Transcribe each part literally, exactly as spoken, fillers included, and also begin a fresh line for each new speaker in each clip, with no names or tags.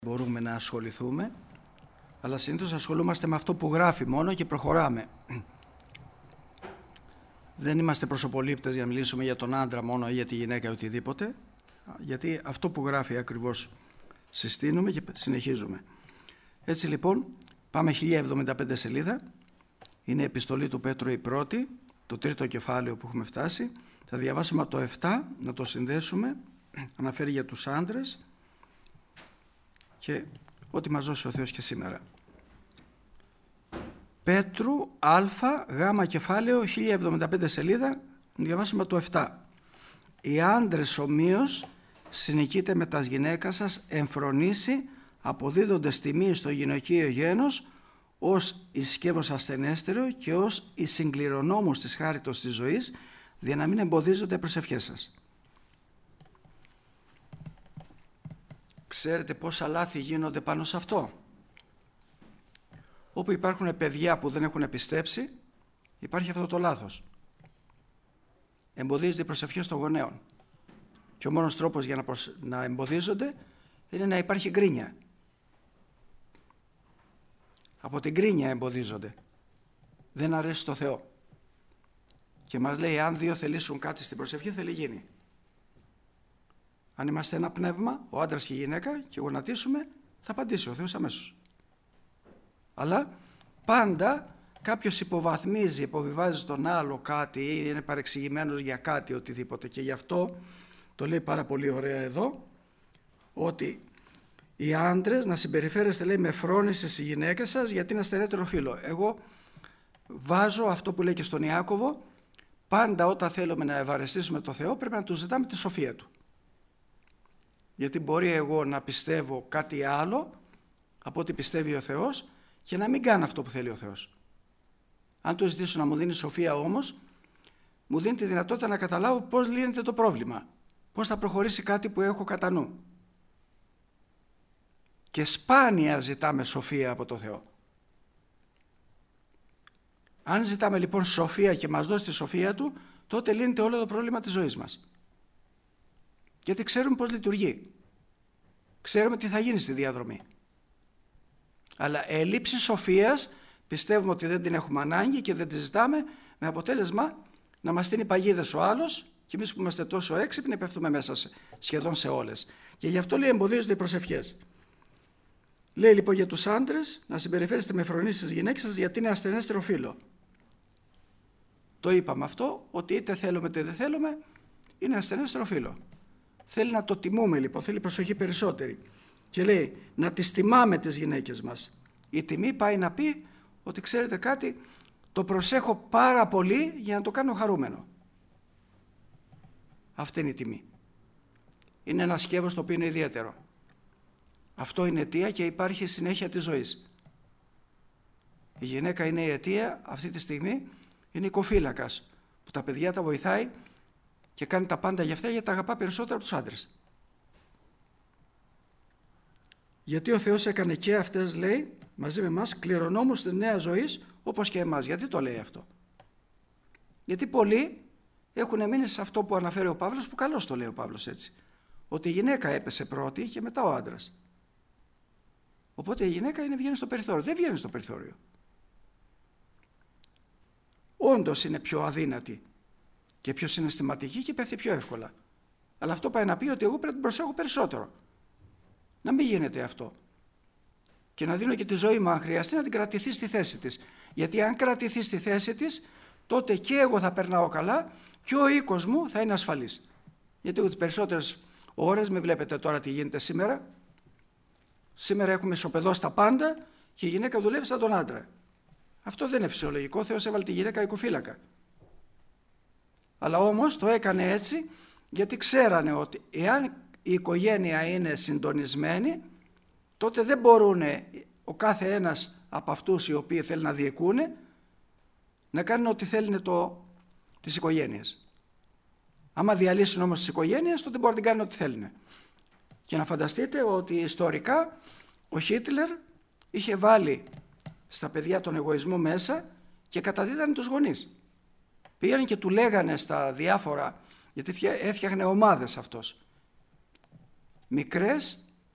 μπορούμε να ασχοληθούμε, αλλά συνήθως ασχολούμαστε με αυτό που γράφει μόνο και προχωράμε. Δεν είμαστε προσωπολήπτες για να μιλήσουμε για τον άντρα μόνο ή για τη γυναίκα ή οτιδήποτε, γιατί αυτό που γράφει ακριβώς συστήνουμε και συνεχίζουμε. Έτσι λοιπόν, πάμε χίλια εβδομήντα πέντε σελίδα, είναι η επιστολή του Πέτρου η πρώτη, το τρίτο κεφάλαιο που έχουμε φτάσει. Θα διαβάσουμε από το επτά, να το συνδέσουμε, αναφέρει για τους άντρες και ό,τι μας δώσει ο Θεός και σήμερα. Πέτρου Α, Γ κεφάλαιο, χίλια εβδομήντα πέντε σελίδα, να διαβάσουμε το επτά. Οι άντρες ομοίως συνοικείτε με τας γυναίκα σας εμφρονήσει, αποδίδοντες τιμή στο γυναικείο γένος, ως εις σκεύος ασθενέστερο και ως εις συγκληρονόμους της χάριτος της ζωής, για να μην εμποδίζονται προσευχές σας. Ξέρετε πόσα λάθη γίνονται πάνω σε αυτό? Όπου υπάρχουν παιδιά που δεν έχουν πιστέψει, υπάρχει αυτό το λάθος. Εμποδίζεται η προσευχή των γονέων. Και ο μόνος τρόπος για να, προσ... να εμποδίζονται είναι να υπάρχει γκρίνια. Από την γκρίνια εμποδίζονται. Δεν αρέσει στο Θεό. Και μας λέει, αν δύο θελήσουν κάτι στην προσευχή, θέλει γίνει. Αν είμαστε ένα πνεύμα, ο άντρας και η γυναίκα, και γονατίσουμε, θα απαντήσει ο Θεός αμέσως. Αλλά πάντα κάποιος υποβαθμίζει, υποβιβάζει στον άλλο κάτι ή είναι παρεξηγημένος για κάτι, οτιδήποτε. Και γι' αυτό το λέει πάρα πολύ ωραία εδώ, ότι οι άντρες να συμπεριφέρεστε, λέει, με φρόνηση στις γυναίκες σας, γιατί είναι ασθενέτερο φύλο. Εγώ βάζω αυτό που λέει και στον Ιάκωβο, πάντα όταν θέλουμε να ευαρεστήσουμε το Θεό πρέπει να του ζητάμε τη σοφία του. Γιατί μπορεί εγώ να πιστεύω κάτι άλλο από ό,τι πιστεύει ο Θεός και να μην κάνω αυτό που θέλει ο Θεός. Αν του ζητήσω να μου δίνει σοφία όμως, μου δίνει τη δυνατότητα να καταλάβω πώς λύνεται το πρόβλημα, πώς θα προχωρήσει κάτι που έχω κατά νου. Και σπάνια ζητάμε σοφία από το Θεό. Αν ζητάμε λοιπόν σοφία και μας δώσει τη σοφία Του, τότε λύνεται όλο το πρόβλημα της ζωής μας. Γιατί ξέρουμε πώς λειτουργεί. Ξέρουμε τι θα γίνει στη διαδρομή. Αλλά έλλειψη σοφίας πιστεύουμε ότι δεν την έχουμε ανάγκη και δεν τη ζητάμε, με αποτέλεσμα να μας στείνει παγίδες ο άλλος και εμείς που είμαστε τόσο έξυπνοι πέφτουμε μέσα σε, σχεδόν σε όλες. Και γι' αυτό λέει εμποδίζονται οι προσευχές. Λέει λοιπόν για τους άντρες να συμπεριφέρεστε με φρονήσεις στις γυναίκες σας, γιατί είναι ασθενέστερο φύλο. Το είπαμε αυτό, ότι είτε θέλουμε είτε δεν θέλουμε, είναι ασθενέστερο φύλο. Θέλει να το τιμούμε λοιπόν, θέλει προσοχή περισσότερη. Και λέει να τις τιμάμε τις γυναίκες μας. Η τιμή πάει να πει ότι ξέρετε κάτι, το προσέχω πάρα πολύ για να το κάνω χαρούμενο. Αυτή είναι η τιμή. Είναι ένα σκεύος το οποίο είναι ιδιαίτερο. Αυτό είναι αιτία και υπάρχει συνέχεια της ζωής. Η γυναίκα είναι η αιτία, αυτή τη στιγμή είναι οικοφύλακας, που τα παιδιά τα βοηθάει και κάνει τα πάντα για αυτά, γιατί τα αγαπά περισσότερο από τους άντρες. Γιατί ο Θεός έκανε και αυτές, λέει, μαζί με εμάς, κληρονόμους της νέας ζωής, όπως και εμάς. Γιατί το λέει αυτό? Γιατί πολλοί έχουν μείνει σε αυτό που αναφέρει ο Παύλος, που καλώς το λέει ο Παύλος έτσι, ότι η γυναίκα έπεσε πρώτη και μετά ο άντρας. Οπότε η γυναίκα είναι, βγαίνει στο περιθώριο. Δεν βγαίνει στο περιθώριο. Όντως είναι πιο αδύνατη και πιο συναισθηματική και πέφτει πιο εύκολα. Αλλά αυτό πάει να πει ότι εγώ πρέπει να την προσέχω περισσότερο. Να μην γίνεται αυτό. Και να δίνω και τη ζωή μου, αν χρειαστεί, να την κρατηθεί στη θέση της. Γιατί αν κρατηθεί στη θέση της, τότε και εγώ θα περνάω καλά και ο οίκος μου θα είναι ασφαλής. Γιατί τις περισσότερες ώρες, με βλέπετε τώρα τι γίνεται σήμερα. Σήμερα έχουμε ισοπεδώσει τα πάντα και η γυναίκα δουλεύει σαν τον άντρα. Αυτό δεν είναι φυσιολογικό. Ο Θεός έβαλε τη γυναίκα οικοφύλακα. Αλλά όμως το έκανε έτσι γιατί ξέρανε ότι εάν η οικογένεια είναι συντονισμένη, τότε δεν μπορούν ο κάθε ένας από αυτούς οι οποίοι θέλουν να διεκούνε να κάνουν ό,τι θέλουν το, τις οικογένειες. Άμα διαλύσουν όμως τις οικογένειες, τότε μπορούν να την κάνουν ό,τι θέλουν. Και να φανταστείτε ότι ιστορικά ο Χίτλερ είχε βάλει στα παιδιά τον εγωισμό μέσα και καταδίδανε τους γονείς. Πήγαν και του λέγανε στα διάφορα, γιατί έφτιαχνε ομάδες αυτός. Μικρές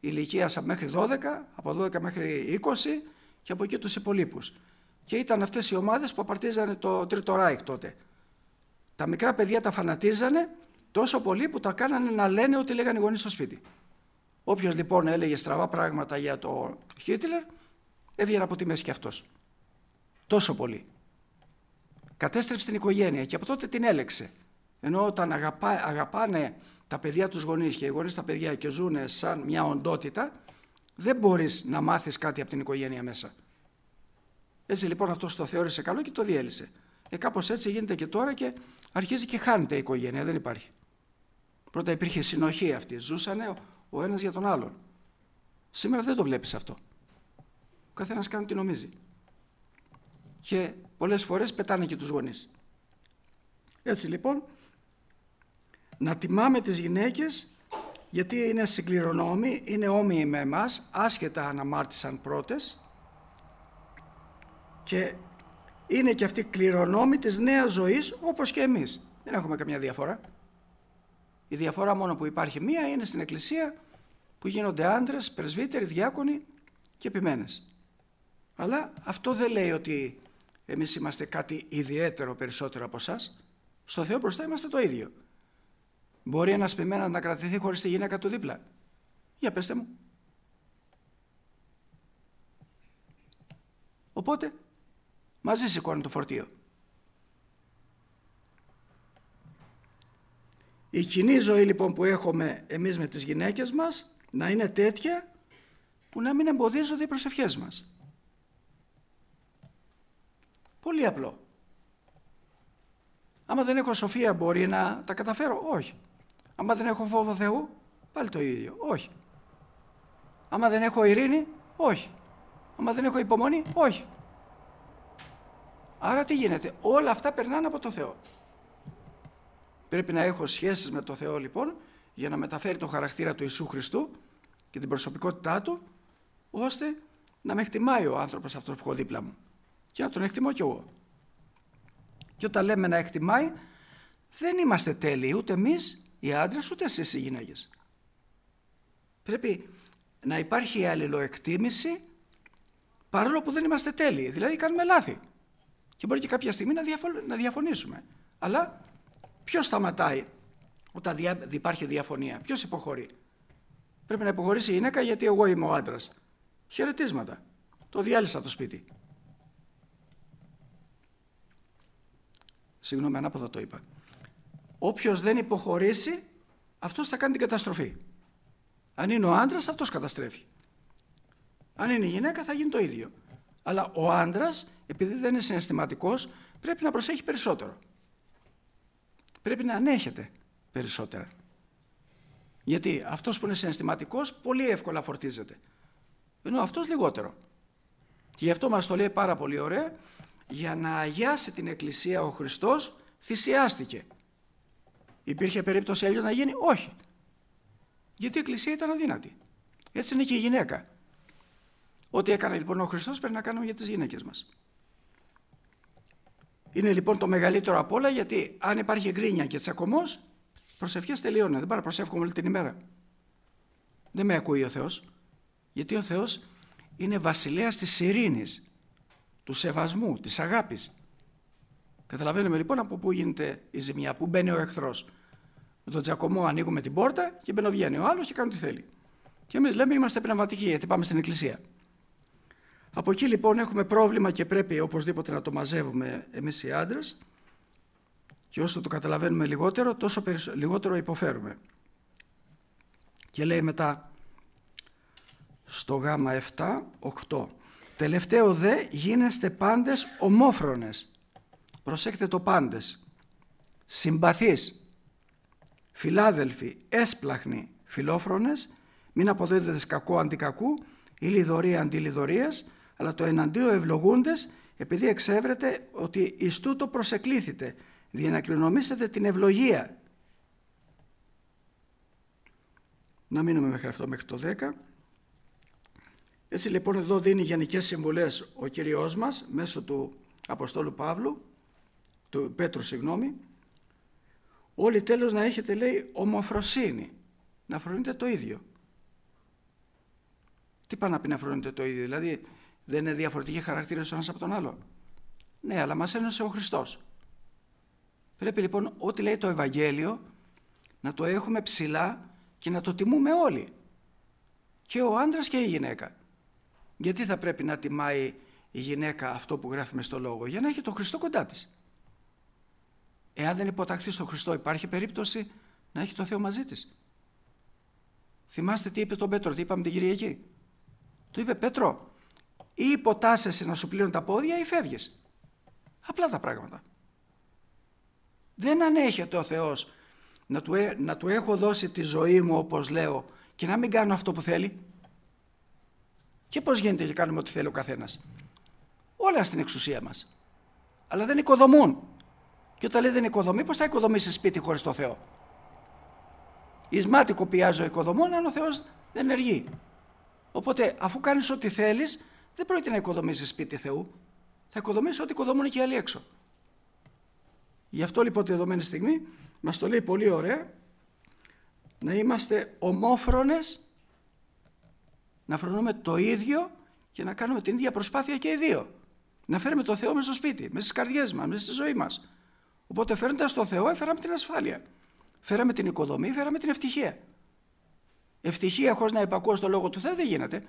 ηλικίας μέχρι δώδεκα, από δώδεκα μέχρι είκοσι και από εκεί τους υπολείπους. Και ήταν αυτές οι ομάδες που απαρτίζανε το Τρίτο Ράιχ τότε. Τα μικρά παιδιά τα φανατίζανε τόσο πολύ που τα κάνανε να λένε ότι λέγανε οι γονείς στο σπίτι. Όποιος λοιπόν έλεγε στραβά πράγματα για το Χίτλερ, έβγαινε από τη μέση και αυτός. Τόσο πολύ. Κατέστρεψε την οικογένεια και από τότε την έλεξε. Ενώ όταν αγαπά, αγαπάνε τα παιδιά τους γονείς και οι γονείς τα παιδιά και ζουν σαν μια οντότητα, δεν μπορείς να μάθεις κάτι από την οικογένεια μέσα. Έτσι λοιπόν αυτός το θεώρησε καλό και το διέλυσε. Ε, κάπως έτσι γίνεται και τώρα και αρχίζει και χάνεται η οικογένεια, δεν υπάρχει. Πρώτα υπήρχε συνοχή αυτή, ζούσανε ο ένας για τον άλλον. Σήμερα δεν το βλέπεις αυτό. Ο καθένας κάνει τι νομίζει. Και πολλές φορές πετάνε και τους γονείς. Έτσι λοιπόν, να τιμάμε τις γυναίκες γιατί είναι συγκληρονόμοι, είναι όμοιοι με εμάς, άσχετα αν αμάρτησαν πρώτες, και είναι και αυτοί κληρονόμοι της νέας ζωής όπως και εμείς. Δεν έχουμε καμιά διαφορά. Η διαφορά μόνο που υπάρχει μία είναι στην Εκκλησία που γίνονται άντρες, πρεσβύτεροι, διάκονοι και επιμένες. Αλλά αυτό δεν λέει ότι εμείς είμαστε κάτι ιδιαίτερο περισσότερο από εσάς. Στο Θεό μπροστά είμαστε το ίδιο. Μπορεί ένας ποιμένας να κρατηθεί χωρίς τη γυναίκα του δίπλα? Για πέστε μου. Οπότε μαζί σηκώνει το φορτίο. Η κοινή ζωή λοιπόν που έχουμε εμείς με τις γυναίκες μας να είναι τέτοια που να μην εμποδίζονται οι προσευχές μας. Πολύ απλό. Άμα δεν έχω σοφία μπορεί να τα καταφέρω? Όχι. Άμα δεν έχω φόβο Θεού, πάλι το ίδιο. Όχι. Άμα δεν έχω ειρήνη, όχι. Άμα δεν έχω υπομονή, όχι. Άρα τι γίνεται? Όλα αυτά περνάνε από το Θεό. Πρέπει να έχω σχέσεις με το Θεό λοιπόν για να μεταφέρει το χαρακτήρα του Ιησού Χριστού και την προσωπικότητά του, ώστε να με εκτιμάει ο άνθρωπος αυτός που έχω δίπλα μου και να τον εκτιμώ κι εγώ. Και όταν λέμε να εκτιμάει, δεν είμαστε τέλειοι ούτε εμείς οι άντρες ούτε εσείς οι γυναίκες. Πρέπει να υπάρχει η αλληλοεκτίμηση παρόλο που δεν είμαστε τέλειοι, δηλαδή κάνουμε λάθη και μπορεί και κάποια στιγμή να, διαφο... να διαφωνήσουμε. Αλλά ποιος σταματάει όταν δια... υπάρχει διαφωνία? Ποιος υποχωρεί? Πρέπει να υποχωρήσει η γυναίκα γιατί εγώ είμαι ο άντρας. Χαιρετίσματα. Το διάλυσα το σπίτι. Συγγνώμη, ανάποδα το είπα. Όποιος δεν υποχωρήσει, αυτός θα κάνει την καταστροφή. Αν είναι ο άντρας, αυτός καταστρέφει. Αν είναι η γυναίκα, θα γίνει το ίδιο. Αλλά ο άντρας, επειδή δεν είναι συναισθηματικός, πρέπει να προσέχει περισσότερο. Πρέπει να ανέχεται περισσότερα. Γιατί αυτός που είναι συναισθηματικός πολύ εύκολα φορτίζεται. Ενώ αυτός λιγότερο. Και γι' αυτό μας το λέει πάρα πολύ ωραία, για να αγιάσει την Εκκλησία ο Χριστός θυσιάστηκε. Υπήρχε περίπτωση αλλιώς να γίνει? Όχι. Γιατί η Εκκλησία ήταν αδύνατη. Έτσι είναι και η γυναίκα. Ό,τι έκανε λοιπόν ο Χριστός πρέπει να κάνουμε για τις γυναίκες μας. Είναι λοιπόν το μεγαλύτερο απ' όλα, γιατί αν υπάρχει γκρίνια και τσακωμός, προσευχές τελειώνουν. Δεν πάρω προσεύχομαι όλη την ημέρα. Δεν με ακούει ο Θεός. Γιατί ο Θεός είναι βασιλέας της ειρήνης, του σεβασμού, της αγάπης. Καταλαβαίνουμε λοιπόν από πού γίνεται η ζημιά, πού μπαίνει ο εχθρός. Με τον τζακωμό ανοίγουμε την πόρτα και μπαινοβγαίνει ο άλλος και κάνει τι θέλει. Και εμείς λέμε είμαστε πνευματικοί γιατί πάμε στην Εκκλησία. Από εκεί λοιπόν έχουμε πρόβλημα και πρέπει οπωσδήποτε να το μαζεύουμε εμείς οι άντρες, και όσο το καταλαβαίνουμε λιγότερο, τόσο λιγότερο υποφέρουμε. Και λέει μετά στο γάμα επτά, οκτώ. Τελευταίο δε γίνεστε πάντες ομόφρονες. Προσέχετε το πάντες. Συμπαθείς, φιλάδελφοι, έσπλαχνοι, φιλόφρονες, μην αποδίδετε κακό αντί κακού ή λιδωρία αντί λιδωρίας, αλλά το εναντίο ευλογούντες, επειδή εξέβρετε ότι εις τούτο προσεκλήθητε, για να κληρονομήσετε την ευλογία. Να μείνουμε μέχρι αυτό, μέχρι το δέκα. Έτσι λοιπόν εδώ δίνει γενικές συμβουλές ο Κύριος μας μέσω του Αποστόλου Παύλου, του Πέτρου συγγνώμη. Όλοι τέλος να έχετε, λέει, ομοφροσύνη, να φρονείτε το ίδιο. Τι πάει να πει να φρονείται το ίδιο? Δηλαδή δεν είναι διαφορετικοί χαρακτήρες ο ένας από τον άλλο? Ναι, αλλά μας ένωσε ο Χριστός. Πρέπει λοιπόν ό,τι λέει το Ευαγγέλιο να το έχουμε ψηλά και να το τιμούμε όλοι. Και ο άντρας και η γυναίκα. Γιατί θα πρέπει να τιμάει η γυναίκα αυτό που γράφει μες στο λόγο? Για να έχει τον Χριστό κοντά της. Εάν δεν υποταχθεί στον Χριστό, υπάρχει περίπτωση να έχει το Θεό μαζί της? Θυμάστε τι είπε τον Πέτρο, τι είπαμε την Κυριακή? Του είπε, Πέτρο, ή υποτάσσεσαι να σου πλύνουν τα πόδια ή φεύγεις. Απλά τα πράγματα. Δεν ανέχεται ο Θεός να του, ε, να του έχω δώσει τη ζωή μου, όπως λέω, και να μην κάνω αυτό που θέλει. Και πώς γίνεται και κάνουμε ό,τι θέλει ο καθένας? Όλα στην εξουσία μας. Αλλά δεν οικοδομούν. Και όταν λέει δεν οικοδομεί, πώς θα οικοδομήσει σπίτι χωρίς το Θεό? Εις μάτι κοπιάζω οικοδομών, αν ο Θεός δεν ενεργεί. Οπότε, αφού κάνεις ό,τι θέλεις, δεν πρόκειται να οικοδομήσεις σπίτι Θεού. Θα οικοδομήσεις ό,τι οικοδομούν και οι άλλοι έξω. Γι' αυτό λοιπόν τη δεδομένη στιγμή μας το λέει πολύ ωραία, να είμαστε ομόφρονες, να φρονούμε το ίδιο και να κάνουμε την ίδια προσπάθεια και οι δύο. Να φέρουμε το Θεό μέσα στο σπίτι, μέσα στις καρδιές μας, μέσα στη ζωή μας. Οπότε φέρνοντας το Θεό έφεραμε την ασφάλεια. Φέραμε την οικοδομή, φέραμε την ευτυχία. Ευτυχία χωρίς να υπακούω στο λόγο του Θεού δεν γίνεται.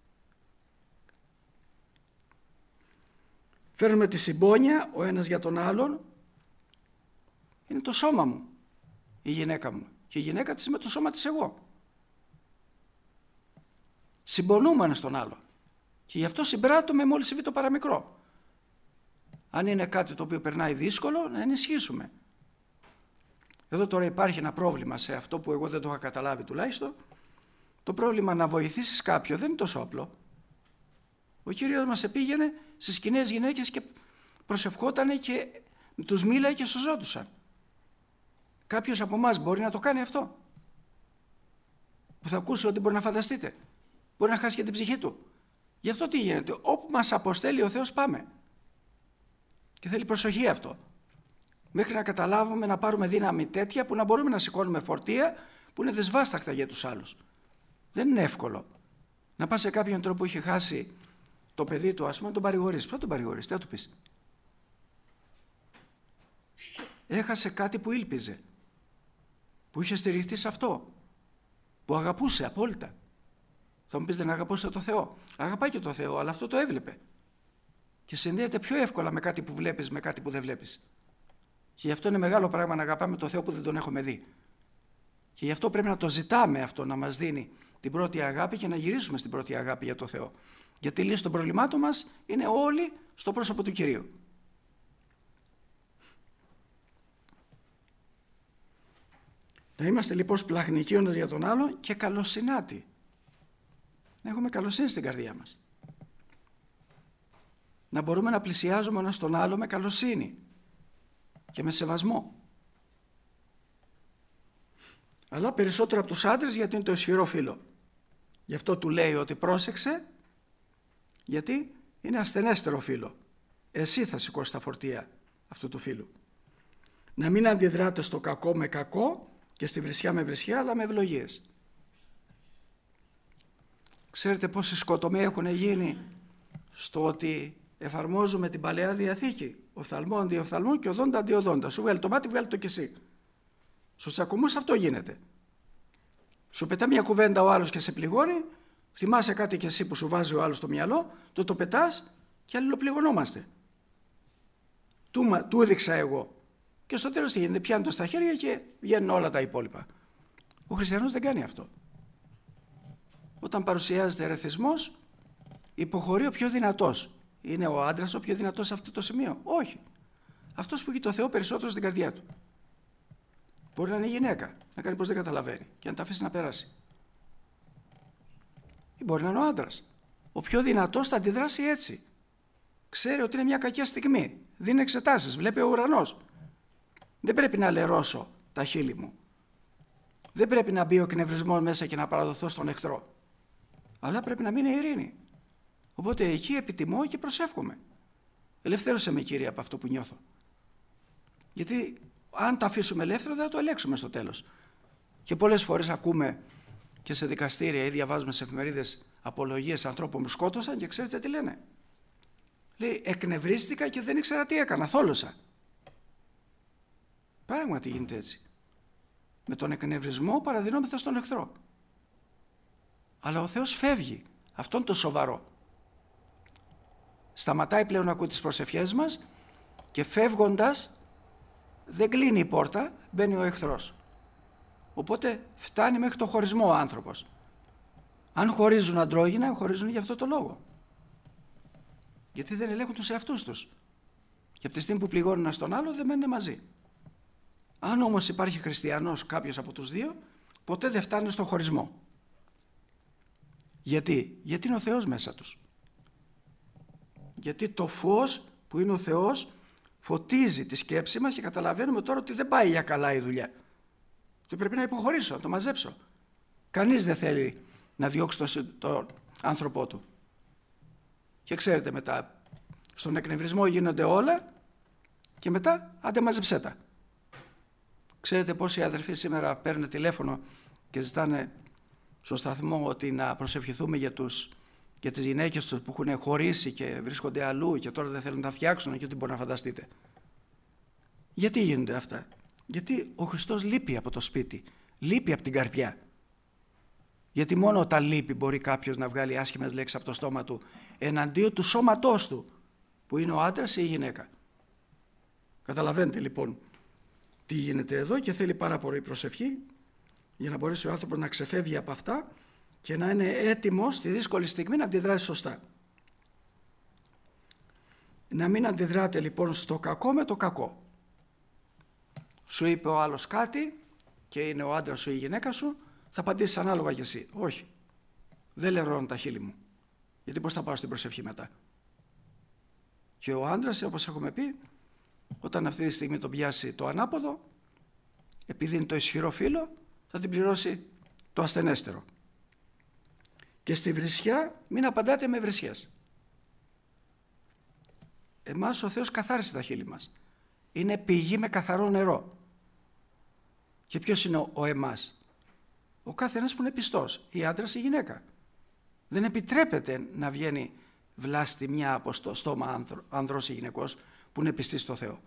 Φέρνουμε τη συμπόνια ο ένας για τον άλλον. Είναι το σώμα μου η γυναίκα μου και η γυναίκα της με το σώμα της εγώ. Συμπονούμε ένας τον άλλο και γι' αυτό συμπράττουμε μόλις συμβεί το παραμικρό. Αν είναι κάτι το οποίο περνάει δύσκολο, να ενισχύσουμε. Εδώ τώρα υπάρχει ένα πρόβλημα σε αυτό που εγώ δεν το είχα καταλάβει τουλάχιστον. Το πρόβλημα να βοηθήσεις κάποιον δεν είναι τόσο απλό. Ο Κύριος μας επήγαινε στις σκηνές γυναίκες και προσευχότανε και τους μίλαγε και σωζόντουσαν. Κάποιος από εμάς μπορεί να το κάνει αυτό? Που θα ακούσει ότι μπορεί να φανταστείτε. Μπορεί να χάσει και την ψυχή του. Γι' αυτό τι γίνεται? Όπου μας αποστέλει ο Θεός πάμε. Και θέλει προσοχή αυτό. Μέχρι να καταλάβουμε, να πάρουμε δύναμη τέτοια που να μπορούμε να σηκώνουμε φορτία που είναι δεσβάσταχτα για τους άλλους. Δεν είναι εύκολο. Να πας σε κάποιον τρόπο που είχε χάσει το παιδί του, ας πούμε, να τον παρηγορείς. Πώς τον παρηγορείς, τι θα του πεις? Έχασε κάτι που ήλπιζε, που είχε στηριχθεί σε αυτό, που αγαπούσε απόλυτα. Θα μου πεις, δεν αγαπούσε το Θεό? Αγαπάει και το Θεό, αλλά αυτό το έβλεπε. Και συνδέεται πιο εύκολα με κάτι που βλέπεις, με κάτι που δεν βλέπεις. Και γι' αυτό είναι μεγάλο πράγμα να αγαπάμε το Θεό που δεν τον έχουμε δει. Και γι' αυτό πρέπει να το ζητάμε αυτό, να μας δίνει την πρώτη αγάπη και να γυρίσουμε στην πρώτη αγάπη για το Θεό. Γιατί η λύση των προβλημάτων μας είναι όλοι στο πρόσωπο του Κυρίου. Να είμαστε λοιπόν σπλαχνικοί ο ένας για τον άλλο και καλοσυνάτοι. Να έχουμε καλοσύνη στην καρδιά μας. Να μπορούμε να πλησιάζουμε ο ένας τον άλλο με καλοσύνη και με σεβασμό. Αλλά περισσότερο από τους άντρες, γιατί είναι το ισχυρό φύλο. Γι' αυτό του λέει ότι πρόσεξε, γιατί είναι ασθενέστερο φύλο. Εσύ θα σηκώσεις τα φορτία αυτού του φύλου. Να μην αντιδράτε στο κακό με κακό και στη βρισιά με βρισιά, αλλά με ευλογίες. Ξέρετε πόσοι σκοτωμοί έχουν γίνει στο ότι εφαρμόζουμε την Παλαιά Διαθήκη, οφθαλμό αντί οφθαλμού και οδόντα αντί οδόντα. Σου βγάλει το μάτι, βγάλει το κι εσύ. Στους τσακωμούς αυτό γίνεται. Σου πετά μια κουβέντα ο άλλος και σε πληγώνει, θυμάσαι κάτι κι εσύ που σου βάζει ο άλλος στο μυαλό, το το πετάς και αλληλοπληγωνόμαστε. Του, του έδειξα εγώ. Και στο τέλος τι γίνεται, πιάνει το στα χέρια και βγαίνουν όλα τα υπόλοιπα. Ο χριστιανός δεν κάνει αυτό. Όταν παρουσιάζεται ερεθισμός, υποχωρεί ο πιο δυνατός. Είναι ο άντρας ο πιο δυνατός σε αυτό το σημείο? Όχι. Αυτός που έχει το Θεό περισσότερο στην καρδιά του. Μπορεί να είναι η γυναίκα, να κάνει πως δεν καταλαβαίνει και να τα αφήσει να περάσει. Ή μπορεί να είναι ο άντρας. Ο πιο δυνατός θα αντιδράσει έτσι. Ξέρει ότι είναι μια κακιά στιγμή. Δίνει εξετάσεις, βλέπει ο ουρανός. Δεν πρέπει να λερώσω τα χείλη μου. Δεν πρέπει να μπει ο εκνευρισμός μέσα και να παραδοθώ στον εχθρό. Αλλά πρέπει να μείνει η ειρήνη. Οπότε εκεί επιτιμώ και προσεύχομαι. Ελευθέρωσε με, Κύριε, από αυτό που νιώθω. Γιατί αν το αφήσουμε ελεύθερο δεν θα το ελέγξουμε στο τέλος. Και πολλές φορές ακούμε και σε δικαστήρια ή διαβάζουμε σε εφημερίδες απολογίες ανθρώπων που σκότωσαν και ξέρετε τι λένε. Λέει, εκνευρίστηκα και δεν ήξερα τι έκανα, θόλωσα. Πράγματι γίνεται έτσι. Με τον εκνευρισμό παραδεινόμεθα στον εχθρό. Αλλά ο Θεός φεύγει. Αυτό είναι το σοβαρό. Σταματάει πλέον να ακούει τις προσευχές μας και φεύγοντας δεν κλείνει η πόρτα, μπαίνει ο εχθρός. Οπότε φτάνει μέχρι το χωρισμό ο άνθρωπος. Αν χωρίζουν αντρόγυνα, χωρίζουν για αυτό το λόγο. Γιατί δεν ελέγχουν τους εαυτούς τους. Και από τη στιγμή που πληγώνουν ένα στον άλλο δεν μένουν μαζί. Αν όμως υπάρχει χριστιανός κάποιος από τους δύο, ποτέ δεν φτάνει στο χωρισμό. Γιατί? Γιατί είναι ο Θεός μέσα τους. Γιατί το φως που είναι ο Θεός φωτίζει τη σκέψη μας και καταλαβαίνουμε τώρα ότι δεν πάει για καλά η δουλειά. Ότι πρέπει να υποχωρήσω, να το μαζέψω. Κανείς δεν θέλει να διώξει τον το άνθρωπό του. Και ξέρετε μετά, στον εκνευρισμό γίνονται όλα και μετά άντε μαζεψέ τα. Ξέρετε πόσοι αδερφοί σήμερα παίρνουν τηλέφωνο και ζητάνε στο σταθμό ότι να προσευχηθούμε για, τους, για τις γυναίκες τους που έχουν χωρίσει και βρίσκονται αλλού και τώρα δεν θέλουν να τα φτιάξουν και ό,τι μπορεί να φανταστείτε. Γιατί γίνονται αυτά? Γιατί ο Χριστός λείπει από το σπίτι, λείπει από την καρδιά. Γιατί μόνο όταν λείπει μπορεί κάποιος να βγάλει άσχημες λέξεις από το στόμα του εναντίον του σώματός του, που είναι ο άντρας ή η γυναίκα. Καταλαβαίνετε λοιπόν τι γίνεται εδώ και θέλει πάρα πολύ προσευχή για να μπορέσει ο άνθρωπος να ξεφεύγει από αυτά και να είναι έτοιμος στη δύσκολη στιγμή να αντιδράσει σωστά. Να μην αντιδράτε λοιπόν στο κακό με το κακό. Σου είπε ο άλλος κάτι και είναι ο άντρας σου ή η γυναίκα σου, θα απαντήσεις ανάλογα και εσύ. Όχι, δεν λερώνω τα χείλη μου. Γιατί πώς θα πάω στην προσευχή μετά? Και ο άντρας, όπως έχουμε πει, όταν αυτή τη στιγμή τον πιάσει το ανάποδο, επειδή είναι το ισχυρό φύλλο, θα την πληρώσει το ασθενέστερο. Και στη βρισιά μην απαντάτε με βρισιές. Εμάς ο Θεός καθάρισε τα χείλη μας. Είναι πηγή με καθαρό νερό. Και ποιος είναι ο, ο εμάς? Ο κάθε ένας που είναι πιστός, η άντρας ή η γυναίκα. Δεν επιτρέπεται να βγαίνει βλάστη μια από το στόμα άνδρο, άνδρος ή γυναικός που είναι πιστή στο Θεό.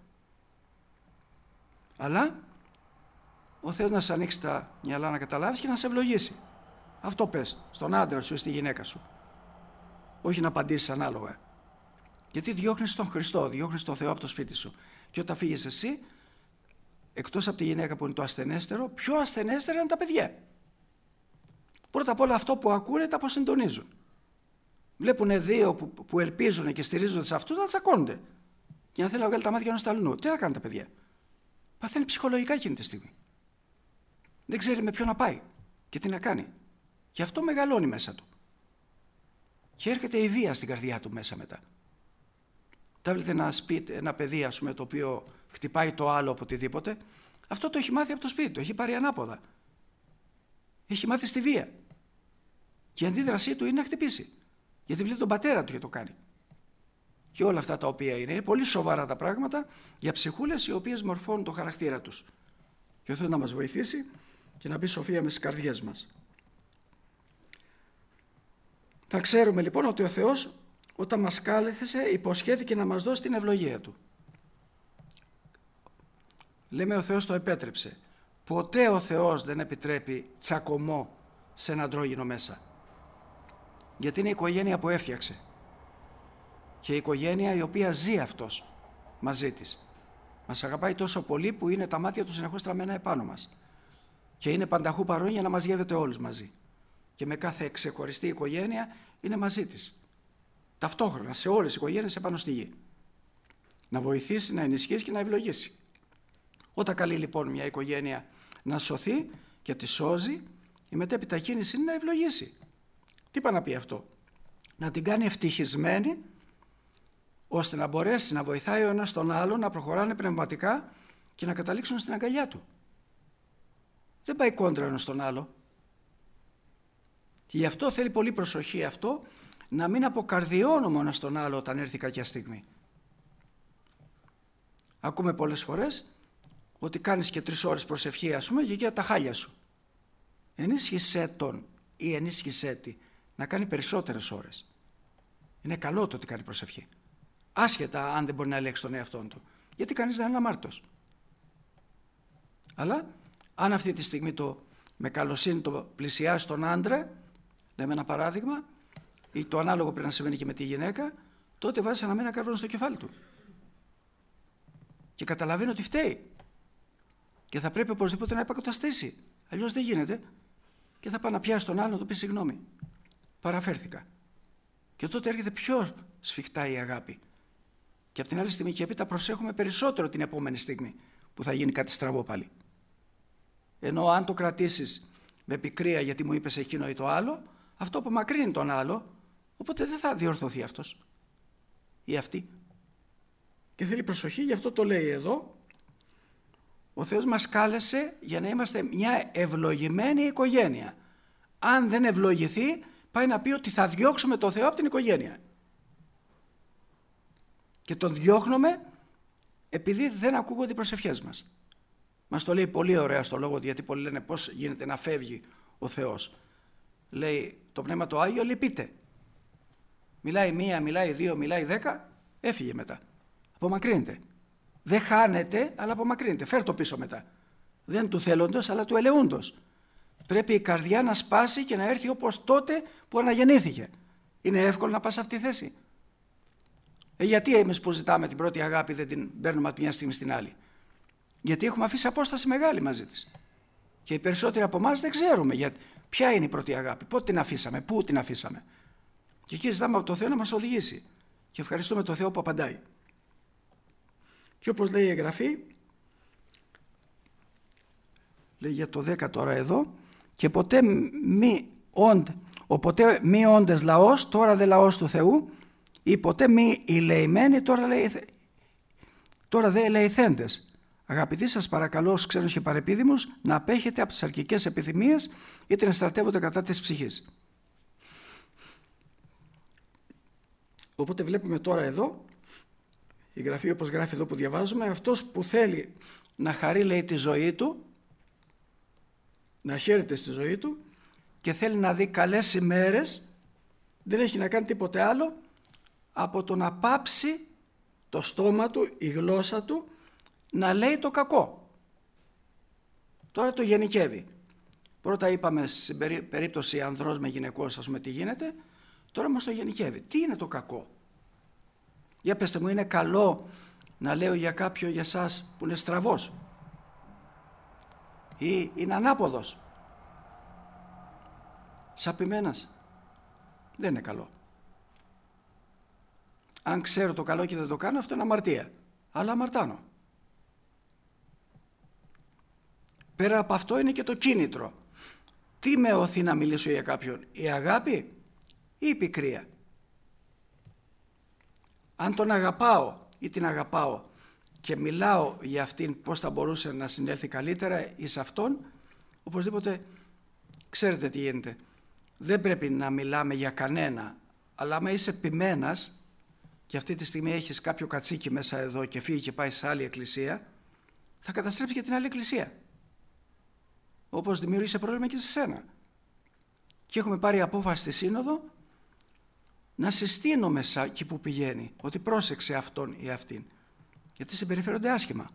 Αλλά ο Θεός να σε ανοίξει τα μυαλά να καταλάβεις και να σε ευλογήσει. Αυτό πες στον άντρα σου ή στη γυναίκα σου. Όχι να απαντήσεις ανάλογα. Γιατί διώχνεις τον Χριστό, διώχνεις τον Θεό από το σπίτι σου. Και όταν φύγεις εσύ, εκτός από τη γυναίκα που είναι το ασθενέστερο, πιο ασθενέστερα είναι τα παιδιά. Πρώτα απ' όλα αυτό που ακούνε τα αποσυντονίζουν. Βλέπουν δύο που, που ελπίζουν και στηρίζονται σε αυτούς να τσακώνονται. Και να θέλει να βγάλει τα μάτια ενός στα αλλού. Τι θα κάνουν τα παιδιά? Παθαίνει ψυχολογικά εκείνη τη στιγμή. Δεν ξέρει με ποιο να πάει και τι να κάνει. Και αυτό μεγαλώνει μέσα του. Και έρχεται η βία στην καρδιά του μέσα μετά. Τα βλέπετε ένα σπίτι, ένα παιδί ας πούμε, το οποίο χτυπάει το άλλο από οτιδήποτε, αυτό το έχει μάθει από το σπίτι, το έχει πάρει ανάποδα. Έχει μάθει στη βία. Και η αντίδρασή του είναι να χτυπήσει. Γιατί βλέπει τον πατέρα του και το κάνει. Και όλα αυτά τα οποία είναι, είναι πολύ σοβαρά τα πράγματα για ψυχούλες οι οποίες μορφώνουν το χαρακτήρα τους. Και ο Θεός να μας βοηθήσει και να μπει σοφία μες στις καρδιές μας. Θα ξέρουμε λοιπόν ότι ο Θεός όταν μας κάλεσε υποσχέθηκε να μας δώσει την ευλογία Του. Λέμε ο Θεός το επέτρεψε. Ποτέ ο Θεός δεν επιτρέπει τσακωμό σε ένα αντρόγυνο μέσα. Γιατί είναι η οικογένεια που έφτιαξε. Και η οικογένεια η οποία ζει αυτός μαζί της. Μας αγαπάει τόσο πολύ που είναι τα μάτια του συνεχώς στραμμένα επάνω μας. Και είναι πανταχού παρόν για να μας γεύεται όλους μαζί. Και με κάθε ξεχωριστή οικογένεια είναι μαζί της. Ταυτόχρονα σε όλες τις οικογένειες επάνω στη γη. Να βοηθήσει, να ενισχύσει και να ευλογήσει. Όταν καλεί λοιπόν μια οικογένεια να σωθεί και τη σώζει, η μετέπειτα κίνηση είναι να ευλογήσει. Τι πάει να πει αυτό? Να την κάνει ευτυχισμένη, ώστε να μπορέσει να βοηθάει ο ένας τον άλλο να προχωράνε πνευματικά και να καταλήξουν στην αγκαλιά του. Δεν πάει κόντρα ένας στον άλλο. Και γι' αυτό θέλει πολύ προσοχή αυτό, να μην αποκαρδιώνουμε ο ένας τον άλλο όταν έρθει κακιά στιγμή. Ακούμε πολλές φορές ότι κάνεις και τρεις ώρες προσευχή ας πούμε και για τα χάλια σου. Ενίσχυσέ τον ή ενίσχυσέ τη να κάνει περισσότερες ώρες. Είναι καλό το ότι κάνει προσευχή. Άσχετα αν δεν μπορεί να ελέγξει τον εαυτό του. Γιατί κανείς δεν είναι αμάρτητος. Αλλά αν αυτή τη στιγμή το, με καλοσύνη το πλησιάσει τον άντρα, λέμε ένα παράδειγμα, ή το ανάλογο πρέπει να συμβαίνει και με τη γυναίκα, τότε βάζει ένα μένα κάρβουνο στο κεφάλι του. Και καταλαβαίνει ότι φταίει. Και θα πρέπει οπωσδήποτε να επακαταστήσει. Αλλιώς δεν γίνεται. Και θα πάει να πιάσει τον άλλον να του πει συγγνώμη. Παραφέρθηκα. Και τότε έρχεται πιο σφιχτά η αγάπη. Και από την άλλη στιγμή και έπειτα προσέχουμε περισσότερο την επόμενη στιγμή που θα γίνει κάτι στραβό πάλι. Ενώ αν το κρατήσεις με πικρία γιατί μου είπες εκείνο ή το άλλο, αυτό απομακρύνει τον άλλο, οπότε δεν θα διορθωθεί αυτός ή αυτή. Και θέλει προσοχή, γι' αυτό το λέει εδώ. Ο Θεός μας κάλεσε για να είμαστε μια ευλογημένη οικογένεια. Αν δεν ευλογηθεί, πάει να πει ότι θα διώξουμε τον Θεό από την οικογένεια. Και τον διώχνουμε επειδή δεν ακούγονται οι προσευχές μας. Μας το λέει πολύ ωραία στο λόγο, γιατί πολλοί λένε πώς γίνεται να φεύγει ο Θεός. Λέει το Πνεύμα το Άγιο λυπείται. Μιλάει μία, μιλάει δύο, μιλάει δέκα, έφυγε μετά. Απομακρύνεται. Δεν χάνεται, αλλά απομακρύνεται. Φέρ το πίσω μετά. Δεν του θέλοντος, αλλά του ελεούντος. Πρέπει η καρδιά να σπάσει και να έρθει όπως τότε που αναγεννήθηκε. Είναι εύκολο να πας σε αυτή τη θέση. Ε, γιατί εμείς που ζητάμε την πρώτη αγάπη δεν την παίρνουμε από μια στιγμή στην άλλη? Γιατί έχουμε αφήσει απόσταση μεγάλη μαζί της. Και οι περισσότεροι από εμάς δεν ξέρουμε για ποια είναι η πρώτη αγάπη, πότε την αφήσαμε, πού την αφήσαμε. Και εκεί ζητάμε από το Θεό να μας οδηγήσει. Και ευχαριστούμε τον Θεό που απαντάει. Και όπως λέει η Εγγραφή, λέει για το δέκα τώρα εδώ, και ποτέ μη όντε, ο ποτέ μη όντες λαός, τώρα δε λαός του Θεού, ή ποτέ μη ηλεημένοι, τώρα, λέει, τώρα δε ελεηθέντες. Αγαπητοί, σας παρακαλώ ως ξένους και παρεπίδημους να απέχετε από τις αρκικές επιθυμίες είτε να στρατεύονται κατά της ψυχής. Οπότε βλέπουμε τώρα εδώ, η Γραφή όπως γράφει εδώ που διαβάζουμε, αυτός που θέλει να χαρεί, λέει, τη ζωή του, να χαίρεται στη ζωή του και θέλει να δει καλές ημέρες, δεν έχει να κάνει τίποτε άλλο από το να πάψει το στόμα του, η γλώσσα του, να λέει το κακό. Τώρα το γενικεύει. Πρώτα είπαμε στην περίπτωση ανδρός με γυναικός, ας πούμε, τι γίνεται, τώρα όμως το γενικεύει. Τι είναι το κακό? Για πέστε μου, είναι καλό να λέω για κάποιον για σας που είναι στραβός ή είναι ανάποδος, σαπημένας? Δεν είναι καλό. Αν ξέρω το καλό και δεν το κάνω, αυτό είναι αμαρτία. Αλλά αμαρτάνω. Πέρα από αυτό είναι και το κίνητρο. Τι με οθεί να μιλήσω για κάποιον? Η αγάπη ή η πικρία? Αν τον αγαπάω ή την αγαπάω και μιλάω για αυτήν πώς θα μπορούσε να συνέλθει καλύτερα ή σε αυτόν, οπωσδήποτε ξέρετε τι γίνεται. Δεν πρέπει να μιλάμε για κανένα, αλλά άμα είσαι ποιμένας και αυτή τη στιγμή έχεις κάποιο κατσίκι μέσα εδώ και φύγει και πάει σε άλλη εκκλησία, θα καταστρέψει και την άλλη εκκλησία. Όπως δημιούργησε πρόβλημα και σε σένα. Και έχουμε πάρει απόφαση στη Σύνοδο να συστήνουμε εκεί που πηγαίνει, ότι πρόσεξε αυτόν ή αυτήν, γιατί συμπεριφέρονται άσχημα.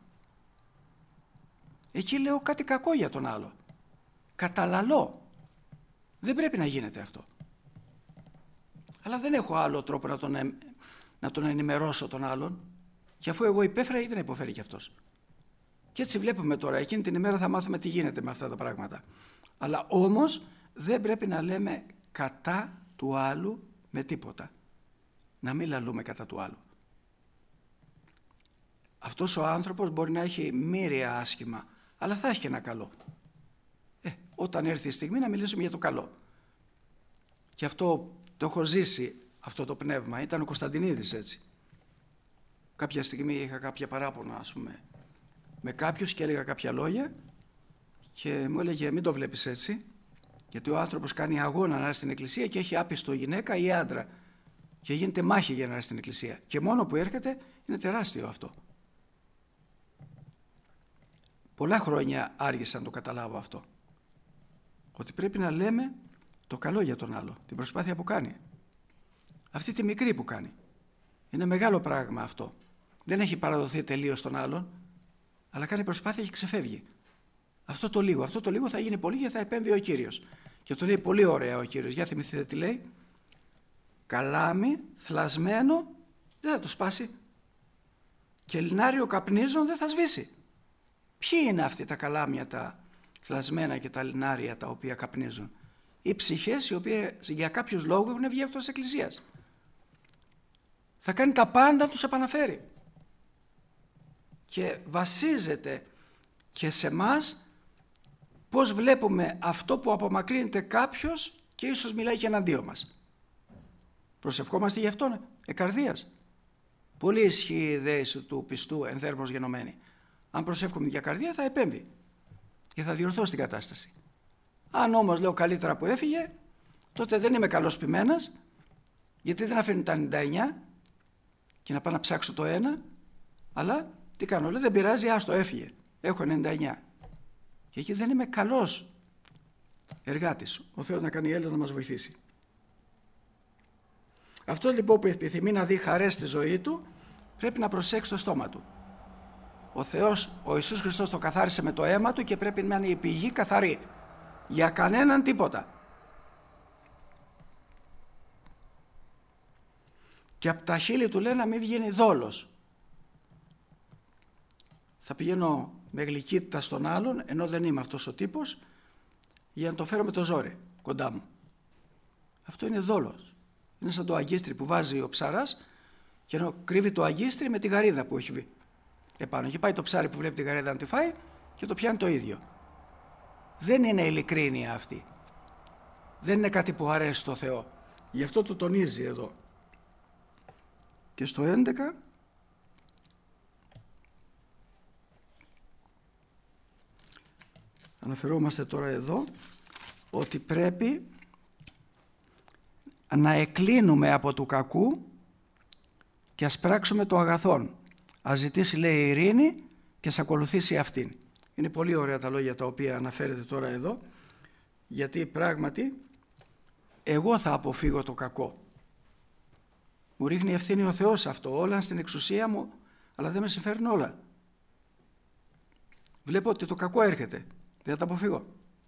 Εκεί λέω κάτι κακό για τον άλλο. Καταλαλώ. Δεν πρέπει να γίνεται αυτό. Αλλά δεν έχω άλλο τρόπο να τον, να τον ενημερώσω τον άλλον, και αφού εγώ υπέφερα, ήδη να υποφέρει κι αυτός. Και έτσι βλέπουμε τώρα, εκείνη την ημέρα θα μάθουμε τι γίνεται με αυτά τα πράγματα. Αλλά όμως δεν πρέπει να λέμε κατά του άλλου με τίποτα. Να μην λαλούμε κατά του άλλου. Αυτός ο άνθρωπος μπορεί να έχει μοίρια άσχημα, αλλά θα έχει ένα καλό. Ε, όταν έρθει η στιγμή να μιλήσουμε για το καλό. Και αυτό το έχω ζήσει, αυτό το πνεύμα. Ήταν ο Κωνσταντινίδης έτσι. Κάποια στιγμή είχα κάποια παράπονα, ας πούμε, με κάποιους και έλεγα κάποια λόγια και μου έλεγε μην το βλέπεις έτσι, γιατί ο άνθρωπος κάνει αγώνα να έρθει στην εκκλησία και έχει άπιστο γυναίκα ή άντρα και γίνεται μάχη για να έρθει στην εκκλησία, και μόνο που έρχεται είναι τεράστιο αυτό. Πολλά χρόνια άργησα να το καταλάβω αυτό, ότι πρέπει να λέμε το καλό για τον άλλο, την προσπάθεια που κάνει. Αυτή τη μικρή που κάνει. Είναι μεγάλο πράγμα αυτό. Δεν έχει παραδοθεί τελείως στον άλλον, αλλά κάνει προσπάθεια και ξεφεύγει. Αυτό το λίγο, αυτό το λίγο θα γίνει πολύ και θα επέμβει ο Κύριος. Και το λέει πολύ ωραία ο Κύριος. Για θυμηθείτε τι λέει. Καλάμι, θλασμένο, δεν θα το σπάσει. Και λινάριο καπνίζων δεν θα σβήσει. Ποιοι είναι αυτοί τα καλάμια, τα θλασμένα και τα λινάρια τα οποία καπνίζουν? Οι ψυχές οι οποίες για κάποιους λόγους έχουν βγει εκτός της Εκκλησίας. Θα κάνει τα πάντα να τους επαναφέρει. Και βασίζεται και σε μας πώς βλέπουμε αυτό που απομακρύνεται κάποιος και ίσως μιλάει και εναντίον μας. Προσευχόμαστε γι' αυτόν εκαρδίας. Πολύ ισχύει η δέηση του πιστού ενθέρμος γενομένη. Αν προσεύχομαι για καρδία θα επέμβει και θα διορθώσει την κατάσταση. Αν όμως λέω καλύτερα που έφυγε, τότε δεν είμαι καλός ποιμένας, γιατί δεν αφήνω τα ενενήντα εννιά και να πάω να ψάξω το ένα, αλλά τι κάνω, λέω δεν πειράζει, άστο έφυγε, έχω ενενήντα εννιά. Και εκεί δεν είμαι καλός εργάτης. Ο Θεός να κάνει έλεος να μας βοηθήσει. Αυτό λοιπόν που επιθυμεί να δει χαρές στη ζωή του, πρέπει να προσέξει το στόμα του. Ο Θεός, ο Ιησούς Χριστός το καθάρισε με το αίμα του και πρέπει να είναι η πηγή καθαρή. Για κανέναν τίποτα. Και από τα χείλη του λέει να μην βγαίνει δόλος. Θα πηγαίνω με γλυκύτητα στον άλλον, ενώ δεν είμαι αυτός ο τύπος, για να το φέρω με το ζόρι κοντά μου. Αυτό είναι δόλος. Είναι σαν το αγκίστρι που βάζει ο ψαράς και ενώ κρύβει το αγκίστρι με τη γαρίδα που έχει βγει επάνω. Και πάει το ψάρι που βλέπει τη γαρίδα να τη φάει και το πιάνει το ίδιο. Δεν είναι ειλικρίνεια αυτή. Δεν είναι κάτι που αρέσει στο Θεό. Γι' αυτό το τονίζει εδώ. Και στο έντεκα αναφερόμαστε τώρα εδώ ότι πρέπει να εκκλίνουμε από του κακού και ας πράξουμε το αγαθόν. Ας ζητήσει, λέει, ειρήνη και ας ακολουθήσει αυτήν. Είναι πολύ ωραία τα λόγια τα οποία αναφέρεται τώρα εδώ, γιατί πράγματι εγώ θα αποφύγω το κακό. Μου ρίχνει ευθύνη ο Θεός αυτό, όλα στην εξουσία μου, αλλά δεν με συμφέρουν όλα. Βλέπω ότι το κακό έρχεται, δεν θα το αποφύγω.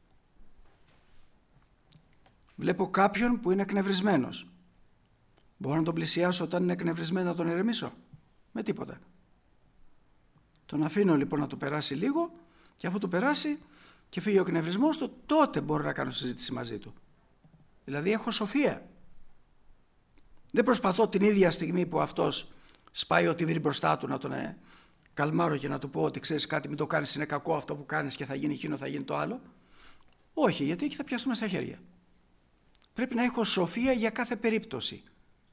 Βλέπω κάποιον που είναι εκνευρισμένος. Μπορώ να τον πλησιάσω όταν είναι εκνευρισμένο, να τον ηρεμήσω? Με τίποτα. Τον αφήνω λοιπόν να το περάσει λίγο και αφού το περάσει και φύγει ο εκνευρισμός του, τότε μπορώ να κάνω συζήτηση μαζί του. Δηλαδή έχω σοφία. Δεν προσπαθώ την ίδια στιγμή που αυτός σπάει ό,τι βρει μπροστά του να τον ε, καλμάρω και να του πω ότι ξέρεις κάτι, μην το κάνεις, είναι κακό αυτό που κάνεις και θα γίνει εκείνο, θα γίνει το άλλο. Όχι, γιατί εκεί θα πιάσουμε στα χέρια. Πρέπει να έχω σοφία για κάθε περίπτωση.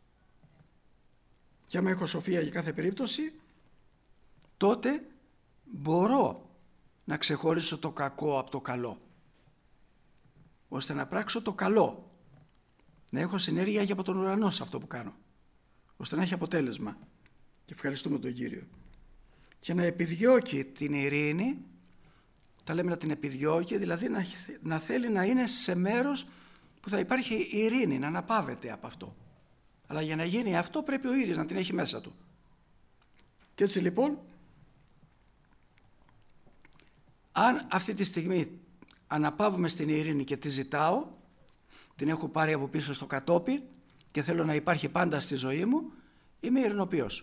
Και άμα έχω σοφία για κάθε περίπτωση, τότε μπορώ να ξεχωρίσω το κακό από το καλό. Ώστε να πράξω το καλό. Να έχω συνέργεια για από τον ουρανό σε αυτό που κάνω. Ώστε να έχει αποτέλεσμα. Και ευχαριστούμε τον Κύριο. Και να επιδιώκει την ειρήνη, τα λέμε να την επιδιώκει, δηλαδή να, να θέλει να είναι σε μέρος που θα υπάρχει ειρήνη, να αναπαύεται από αυτό. Αλλά για να γίνει αυτό πρέπει ο ίδιος να την έχει μέσα του. Και έτσι λοιπόν, αν αυτή τη στιγμή αναπαύουμε στην ειρήνη και τη ζητάω, την έχω πάρει από πίσω στο κατόπι και θέλω να υπάρχει πάντα στη ζωή μου, είμαι ειρηνοποιός.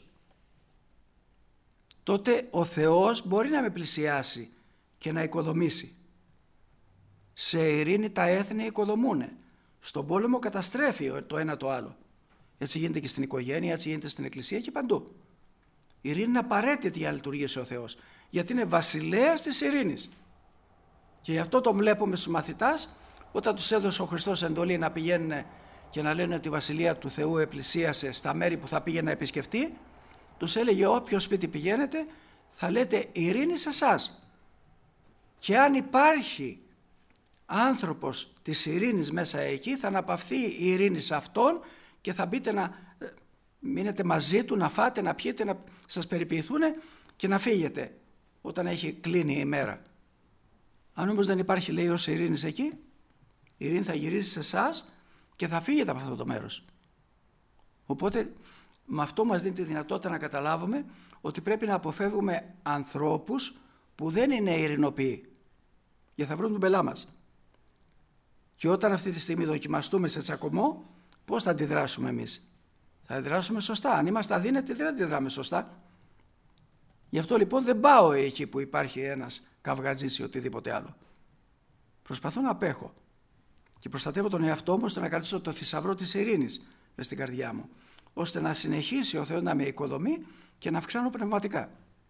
Τότε ο Θεός μπορεί να με πλησιάσει και να οικοδομήσει. Σε ειρήνη τα έθνη οικοδομούνε. Στον πόλεμο καταστρέφει το ένα το άλλο. Έτσι γίνεται και στην οικογένεια, έτσι γίνεται στην εκκλησία και παντού. Η ειρήνη είναι απαραίτητη για να λειτουργήσει ο Θεός, γιατί είναι βασιλέας της ειρήνης. Και γι' αυτό το βλέπουμε στους μαθητάς, όταν τους έδωσε ο Χριστός εντολή να πηγαίνουν και να λένε ότι η βασιλεία του Θεού επλησίασε στα μέρη που θα πήγε να επισκεφτεί, τους έλεγε όποιο σπίτι πηγαίνετε θα λέτε ειρήνη σε εσάς. Και αν υπάρχει άνθρωπος της ειρήνης μέσα εκεί, θα αναπαυθεί η ειρήνη σε αυτόν και θα μπείτε να μείνετε μαζί του, να φάτε, να πιείτε, να σας περιποιηθούν και να φύγετε όταν έχει κλείνει η μέρα. Αν όμως δεν υπάρχει, λέει, ως ειρήνης εκεί, Η ειρήνη θα γυρίσει σε εσάς και θα φύγετε από αυτό το μέρος. Οπότε με αυτό μας δίνει τη δυνατότητα να καταλάβουμε ότι πρέπει να αποφεύγουμε ανθρώπους που δεν είναι ειρηνοποιοί, γιατί θα βρουν τον πελά μας. Και όταν αυτή τη στιγμή δοκιμαστούμε σε τσακωμό, πώς θα αντιδράσουμε εμείς? Θα αντιδράσουμε σωστά. Αν είμαστε αδύνατοι, δεν αντιδράμε σωστά. Γι' αυτό λοιπόν δεν πάω εκεί που υπάρχει ένας καυγατζής ή οτιδήποτε άλλο. Προσπαθώ να απέχω και προστατεύω τον εαυτό μου ώστε να κρατήσω το θησαυρό της ειρήνης μες στην καρδιά μου, ώστε να συνεχίσει ο Θεός να με οικοδομεί και να αυξάνω πνευματικά.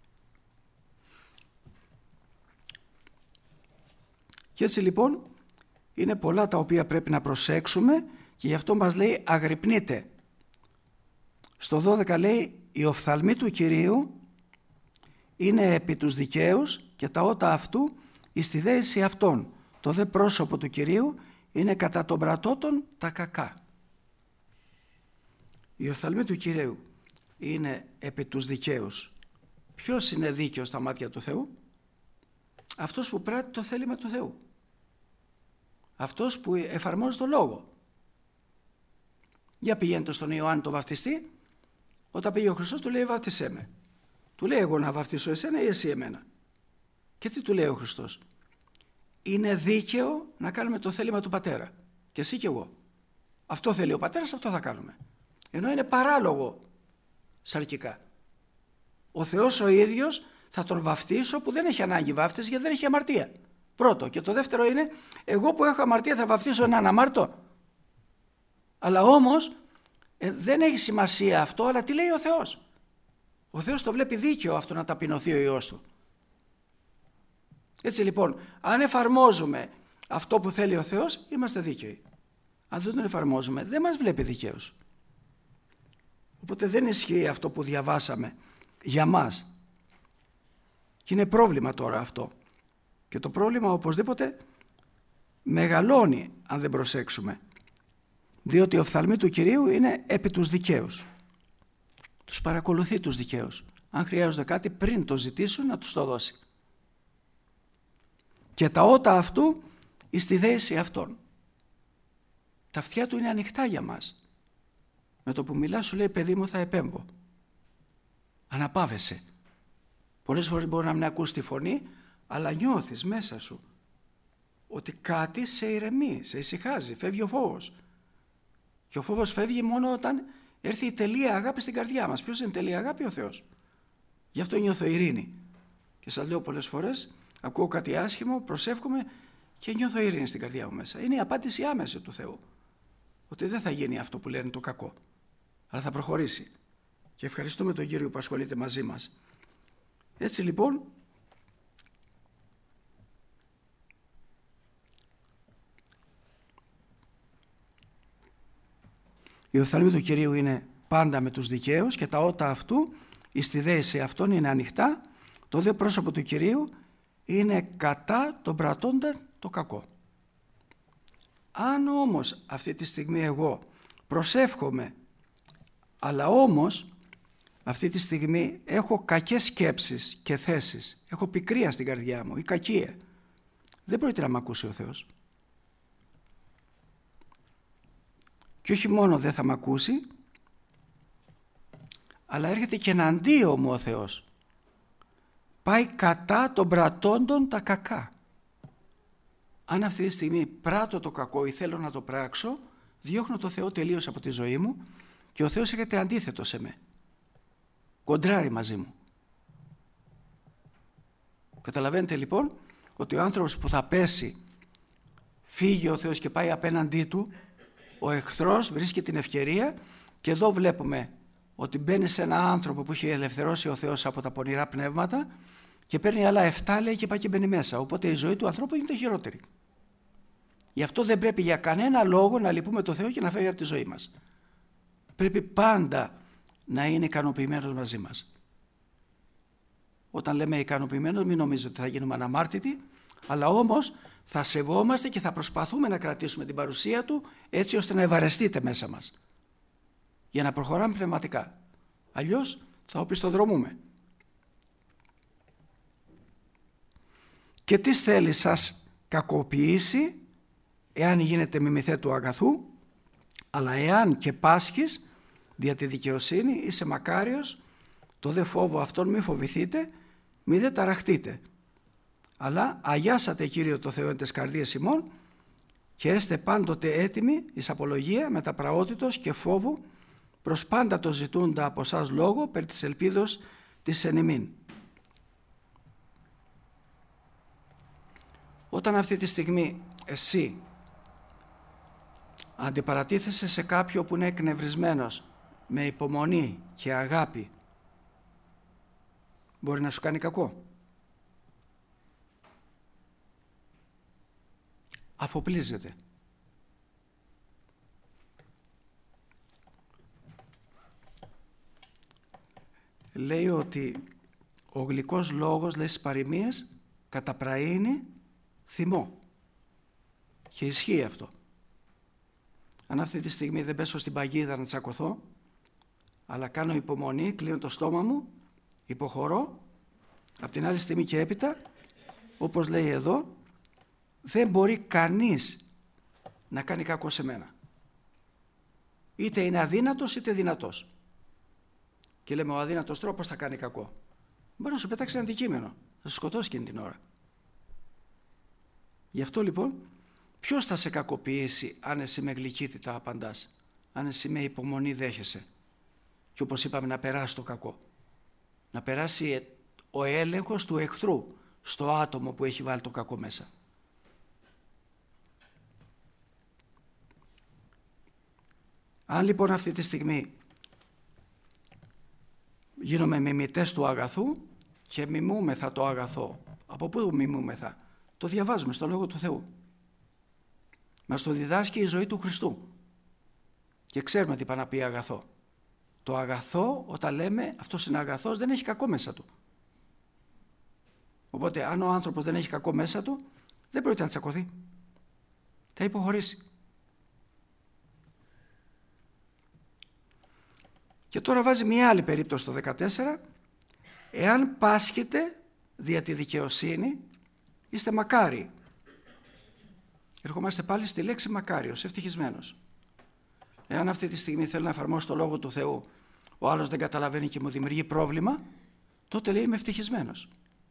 Και έτσι λοιπόν είναι πολλά τα οποία πρέπει να προσέξουμε και γι' αυτό μας λέει αγρυπνείτε. Στο δώδεκα λέει η οφθαλμή του Κυρίου είναι επί τους δικαίους και τα ότα αυτού εις τη δέηση αυτών. Το δε πρόσωπο του Κυρίου είναι κατά των πρατώτων τα κακά. Η οφθαλμή του Κυρίου είναι επί τους δικαίους. Ποιος είναι δίκαιος στα μάτια του Θεού? Αυτός που πράττει το θέλημα του Θεού. Αυτός που εφαρμόζει το λόγο. Για πηγαίνετε στον Ιωάννη τον βαφτιστή, όταν πήγε ο Χριστός του λέει βάφτισέ με. Του λέει εγώ να βαφτίσω εσένα ή εσύ εμένα? Και τι του λέει ο Χριστός? Είναι δίκαιο να κάνουμε το θέλημα του Πατέρα. Και εσύ και εγώ. Αυτό θέλει ο Πατέρας, αυτό θα κάνουμε. Ενώ είναι παράλογο σαρκικά. Ο Θεός ο ίδιος θα τον βαφτίσω που δεν έχει ανάγκη βάφτιση γιατί δεν έχει αμαρτία. Πρώτο. Και το δεύτερο είναι εγώ που έχω αμαρτία θα βαφτίσω έναν αμάρτο? Αλλά όμως ε, δεν έχει σημασία αυτό, αλλά τι λέει ο Θεός? Ο Θεός το βλέπει δίκαιο αυτό να ταπεινωθεί ο Υιός Του. Έτσι λοιπόν, αν εφαρμόζουμε αυτό που θέλει ο Θεός, είμαστε δίκαιοι. Αν δεν τον εφαρμόζουμε, δεν μας βλέπει δικαίους. Οπότε δεν ισχύει αυτό που διαβάσαμε για μας. Και είναι πρόβλημα τώρα αυτό. Και το πρόβλημα οπωσδήποτε μεγαλώνει αν δεν προσέξουμε. Διότι η οφθαλμή του Κυρίου είναι επί τους δικαίους. Τους παρακολουθεί τους δικαίους. Αν χρειάζονται κάτι πριν το ζητήσουν να τους το δώσει. Και τα ότα αυτού εις τη δέηση αυτών. Τα αυτιά του είναι ανοιχτά για μας. Με το που μιλά σου λέει παιδί μου θα επέμβω. Αναπαύεσαι. Πολλές φορές μπορεί να μην ακούς τη φωνή, αλλά νιώθεις μέσα σου ότι κάτι σε ηρεμεί, σε ησυχάζει, φεύγει ο φόβος. Και ο φόβος φεύγει μόνο όταν έρθει η τελεία αγάπη στην καρδιά μας. Ποιος είναι τελεία αγάπη? Ο Θεός. Γι' αυτό νιώθω ειρήνη. Και σας λέω πολλές φορές, ακούω κάτι άσχημο, προσεύχομαι και νιώθω ειρήνη στην καρδιά μου μέσα. Είναι η απάντηση άμεση του Θεού. Ότι δεν θα γίνει αυτό που λένε το κακό, αλλά θα προχωρήσει. Και ευχαριστούμε τον Κύριο που ασχολείται μαζί μας. Έτσι λοιπόν, η οφθαλμή του Κυρίου είναι πάντα με τους δικαίους και τα ότα αυτού, εις τη δέηση αυτών είναι ανοιχτά, το δε πρόσωπο του Κυρίου είναι κατά τον πρατώντα το κακό. Αν όμως αυτή τη στιγμή εγώ προσεύχομαι, αλλά όμως αυτή τη στιγμή έχω κακές σκέψεις και θέσεις, έχω πικρία στην καρδιά μου ή κακία, δεν πρόκειται να μ' ακούσει ο Θεός. Και όχι μόνο δεν θα μ' ακούσει, αλλά έρχεται και εναντίον μου ο Θεός. Πάει κατά των πρατώντων τα κακά. Αν αυτή τη στιγμή πράττω το κακό ή θέλω να το πράξω, διώχνω το Θεό τελείως από τη ζωή μου και ο Θεός έρχεται αντίθετο σε με. Κοντράρει μαζί μου. Καταλαβαίνετε λοιπόν ότι ο άνθρωπος που θα πέσει, φύγει ο Θεός και πάει απέναντί του, ο εχθρός βρίσκει την ευκαιρία και εδώ βλέπουμε ότι μπαίνει σε έναν άνθρωπο που έχει ελευθερώσει ο Θεός από τα πονηρά πνεύματα και παίρνει άλλα εφτά λέει και πάει και μπαίνει μέσα. Οπότε η ζωή του ανθρώπου γίνεται χειρότερη. Γι' αυτό δεν πρέπει για κανένα λόγο να λυπούμε το Θεό και να φεύγει από τη ζωή μας. Πρέπει πάντα να είναι ικανοποιημένος μαζί μας. Όταν λέμε ικανοποιημένος, μην νομίζετε ότι θα γίνουμε αναμάρτητοι, αλλά όμως θα σεβόμαστε και θα προσπαθούμε να κρατήσουμε την παρουσία Του έτσι ώστε να ευαρεστείτε μέσα μας. Για να προχωράμε πνευματικά. Αλλιώς θα οπισθοδρομούμε. Και τι θέλει σας κακοποιήσει εάν γίνεται μιμηθέ του αγαθού, αλλά εάν και πάσχεις δια τη δικαιοσύνη, είσαι μακάριος, το δε φόβο αυτόν μη φοβηθείτε, μη δε ταραχτείτε. Αλλά αγιάσατε Κύριο το Θεό εν τες καρδίες ημών και έστε πάντοτε έτοιμοι εις απολογία με τα πραότητος και φόβου προς πάντα το ζητούντα από σας λόγο περί της ελπίδος της εν ημίν. Όταν αυτή τη στιγμή εσύ αντιπαρατίθεσαι σε κάποιο που είναι εκνευρισμένος με υπομονή και αγάπη, μπορεί να σου κάνει κακό. Αφοπλίζεται. Λέει ότι ο γλυκός λόγος, λέει στις παροιμίες, καταπραίνει θυμό. Και ισχύει αυτό. Αν αυτή τη στιγμή δεν πέσω στην παγίδα να τσακωθώ, αλλά κάνω υπομονή, κλείνω το στόμα μου, υποχωρώ, από την άλλη στιγμή και έπειτα, όπως λέει εδώ, δεν μπορεί κανείς να κάνει κακό σε μένα. Είτε είναι αδύνατος είτε δυνατός. Και λέμε ο αδύνατος τρόπος θα κάνει κακό. Μπορεί να σου πετάξει ένα αντικείμενο, θα σου σκοτώσει εκείνη την ώρα. Γι' αυτό λοιπόν, ποιος θα σε κακοποιήσει αν εσύ με γλυκύτητα απαντάς, αν εσύ με υπομονή δέχεσαι. Και όπως είπαμε, να περάσει το κακό. Να περάσει ο έλεγχος του εχθρού στο άτομο που έχει βάλει το κακό μέσα. Αν λοιπόν αυτή τη στιγμή γίνομαι μιμητές του αγαθού και μιμούμεθα το αγαθό, από πού μιμούμεθα? Το διαβάζουμε στο Λόγο του Θεού. Μας το διδάσκει η ζωή του Χριστού και ξέρουμε τι πάει να πει αγαθό. Το αγαθό, όταν λέμε αυτός είναι αγαθός, δεν έχει κακό μέσα του. Οπότε αν ο άνθρωπος δεν έχει κακό μέσα του, δεν πρόκειται να τσακωθεί. Θα υποχωρήσει. Και τώρα βάζει μια άλλη περίπτωση στο δεκατέσσερα. Εάν πάσχετε δια τη δικαιοσύνη, είστε μακάριοι. Ερχόμαστε πάλι στη λέξη μακάριος, ευτυχισμένος. Εάν αυτή τη στιγμή θέλω να εφαρμόσω το Λόγο του Θεού, ο άλλος δεν καταλαβαίνει και μου δημιουργεί πρόβλημα, τότε λέει είμαι ευτυχισμένος.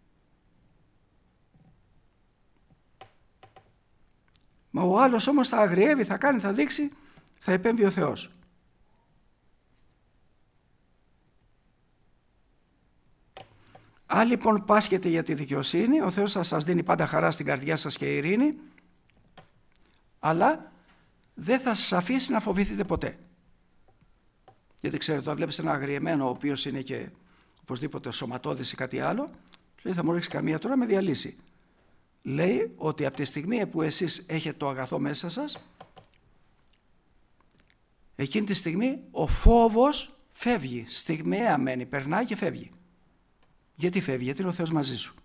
Μα ο άλλος όμως θα αγριεύει, θα κάνει, θα δείξει, θα επέμβει ο Θεός. Αν λοιπόν πάσχετε για τη δικαιοσύνη, ο Θεός θα σας δίνει πάντα χαρά στην καρδιά σας και ειρήνη, αλλά δεν θα σας αφήσει να φοβηθείτε ποτέ. Γιατί ξέρετε, όταν βλέπεις ένα αγριεμένο, ο οποίος είναι και οπωσδήποτε σωματώδης ή κάτι άλλο, λέει θα μου ρίξει καμία τώρα με διαλύσει. Λέει ότι από τη στιγμή που εσείς έχετε το αγαθό μέσα σας, εκείνη τη στιγμή ο φόβος φεύγει, στιγμιαία μένει, περνάει και φεύγει. Γιατί φεύγει? Γιατί είναι ο Θεός μαζί σου.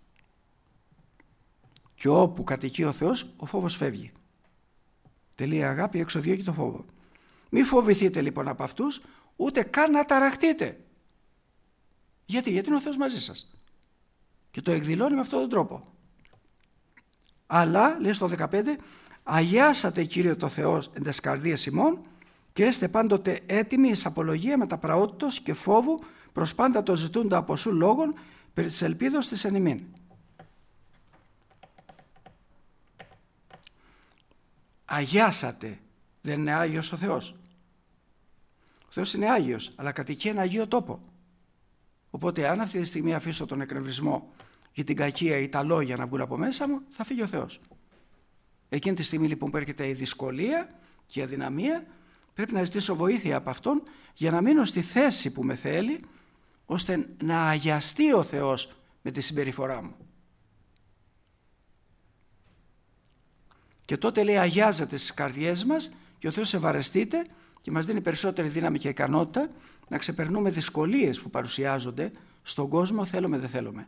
Και όπου κατοικεί ο Θεός, ο φόβος φεύγει. Τελεία αγάπη, εξοδιώκει το φόβο. Μη φοβηθείτε λοιπόν από αυτούς, ούτε καν να ταραχτείτε. Γιατί? Γιατί είναι ο Θεός μαζί σας. Και το εκδηλώνει με αυτόν τον τρόπο. Αλλά, λέει στο δεκαπέντε, αγιάσατε Κύριο το Θεό εν τες καρδίες ημών και έστε πάντοτε έτοιμοι εις απολογία με τα πραότητος και φόβου προς πάντα το ζητούντα από σου λόγων περί της ελπίδος της εν ημίν. Αγιάσατε. Δεν είναι Άγιος ο Θεός? Ο Θεός είναι Άγιος, αλλά κατοικεί ένα Αγίο τόπο. Οπότε αν αυτή τη στιγμή αφήσω τον εκνευρισμό ή την κακία ή τα λόγια να βγουν από μέσα μου, θα φύγει ο Θεός. Εκείνη τη στιγμή λοιπόν που έρχεται η δυσκολία και η αδυναμία, πρέπει να ζητήσω βοήθεια από Αυτόν για να μείνω στη θέση που με θέλει, ώστε να αγιαστεί ο Θεός με τη συμπεριφορά μου. Και τότε λέει αγιάζεται στις καρδιές μας και ο Θεός ευαρεστείται και μας δίνει περισσότερη δύναμη και ικανότητα να ξεπερνούμε δυσκολίες που παρουσιάζονται στον κόσμο, θέλουμε δεν θέλουμε.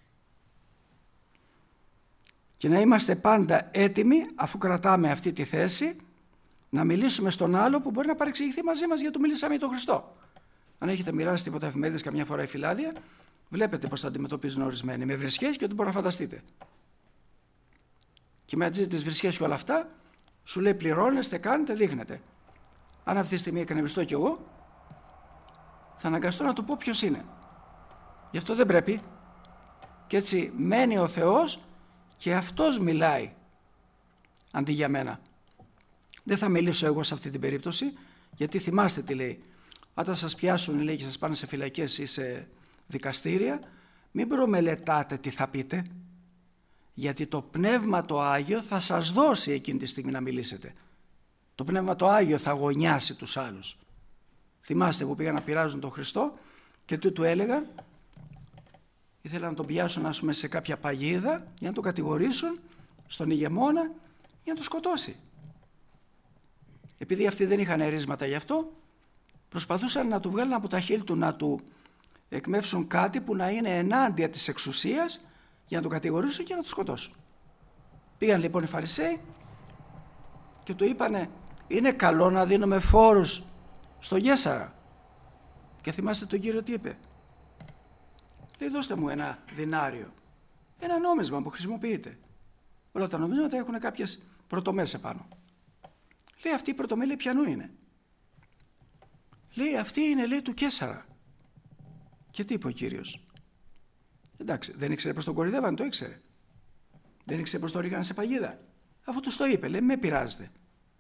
Και να είμαστε πάντα έτοιμοι, αφού κρατάμε αυτή τη θέση, να μιλήσουμε στον άλλο που μπορεί να παρεξηγηθεί μαζί μας, γιατί του μιλήσαμε για τον Χριστό. Αν έχετε μοιράσει τίποτα εφημερίδες καμιά φορά ή φυλάδια, βλέπετε πώς θα αντιμετωπίζουν ορισμένοι με βρισχές και ό,τι μπορεί να φανταστείτε. Και με τις βρισχές και όλα αυτά, Σου λέει πληρώνεστε, κάνετε, δείχνετε. Αν αυτή τη στιγμή εκνευριστώ κι εγώ, θα αναγκαστώ να του πω ποιος είναι. Γι' αυτό δεν πρέπει. Και έτσι μένει ο Θεός και αυτός μιλάει αντί για μένα. Δεν θα μιλήσω εγώ σε αυτή την περίπτωση, γιατί θυμάστε τι λέει. Όταν σας πιάσουν, λέει, και σας πάνε σε φυλακές ή σε δικαστήρια, μην προμελετάτε τι θα πείτε, γιατί το Πνεύμα το Άγιο θα σας δώσει εκείνη τη στιγμή να μιλήσετε. Το Πνεύμα το Άγιο θα αγωνιάσει τους άλλους. Θυμάστε που πήγαν να πειράζουν τον Χριστό και τι του έλεγαν? Ήθελαν να τον πιάσουν, ας πούμε, σε κάποια παγίδα για να τον κατηγορήσουν στον ηγεμόνα για να τον σκοτώσει. Επειδή αυτοί δεν είχαν ερίσματα γι' αυτό, προσπαθούσαν να του βγάλουν από τα χείλη του, να του εκμεύσουν κάτι που να είναι ενάντια της εξουσίας για να τον κατηγορήσουν και να τον σκοτώσουν. Πήγαν λοιπόν οι Φαρισαίοι και του είπανε, είναι καλό να δίνουμε φόρους στον Καίσαρα? Και θυμάστε τον Κύριο τι είπε? Λέει, δώστε μου ένα δινάριο, ένα νόμισμα που χρησιμοποιείτε. Όλα τα νομίσματα έχουν κάποιες πρωτομές επάνω. Λέει, αυτή η πρωτομή, λέει, ποιανού είναι? Λέει, αυτή είναι, λέει, του Καίσαρα. Και τι είπε ο Κύριος? Εντάξει, δεν ήξερε πως τον κορυδεύαν, το ήξερε. Δεν ήξερε πως τον ρίχναν σε παγίδα. Αφού τους το είπε, λέει, με πειράζετε.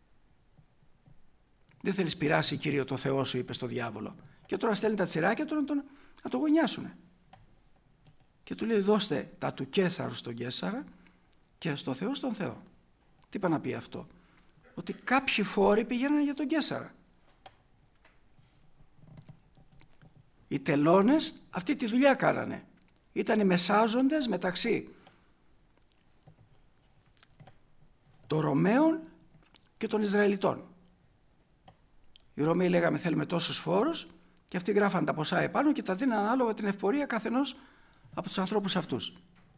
Δεν θέλεις πειράσει, Κύριο, το Θεό σου, είπε στο διάβολο. Και τώρα στέλνει τα τσιράκια του να τον, να τον γωνιάσουνε. Και του λέει, δώστε τα του Καίσαρου στον Καίσαρα και στο Θεό στον Θεό. Τι είπα να πει αυτό? Ότι κάποιοι φόροι πηγαίνανε για τον Καίσαρα. Οι τελώνες αυτή τη δουλειά κάνανε. Ήταν οι μεσάζοντες μεταξύ των Ρωμαίων και των Ισραηλιτών. Οι Ρωμαίοι λέγαμε θέλουμε τόσους φόρους και αυτοί γράφαν τα ποσά επάνω και τα δίναν ανάλογα την ευπορία καθενός από τους ανθρώπους αυτούς.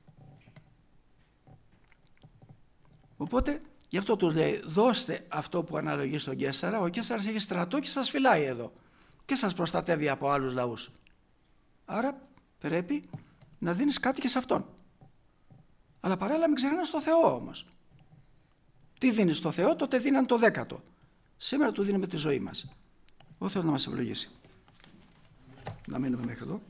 Οπότε γι' αυτό τους λέει, δώστε αυτό που αναλογεί στον Καίσαρα. Ο Καίσαρας έχει στρατό και σας φυλάει εδώ και σας προστατεύει από άλλους λαούς. Άρα πρέπει να δίνεις κάτι και σε αυτόν. Αλλά παράλληλα μην ξεχνάς το Θεό όμως. Τι δίνεις στο Θεό? Τότε δίναν το δέκατο. Σήμερα του δίνουμε τη ζωή μας. Ο Θεός να μας ευλογήσει. Να μείνουμε μέχρι εδώ.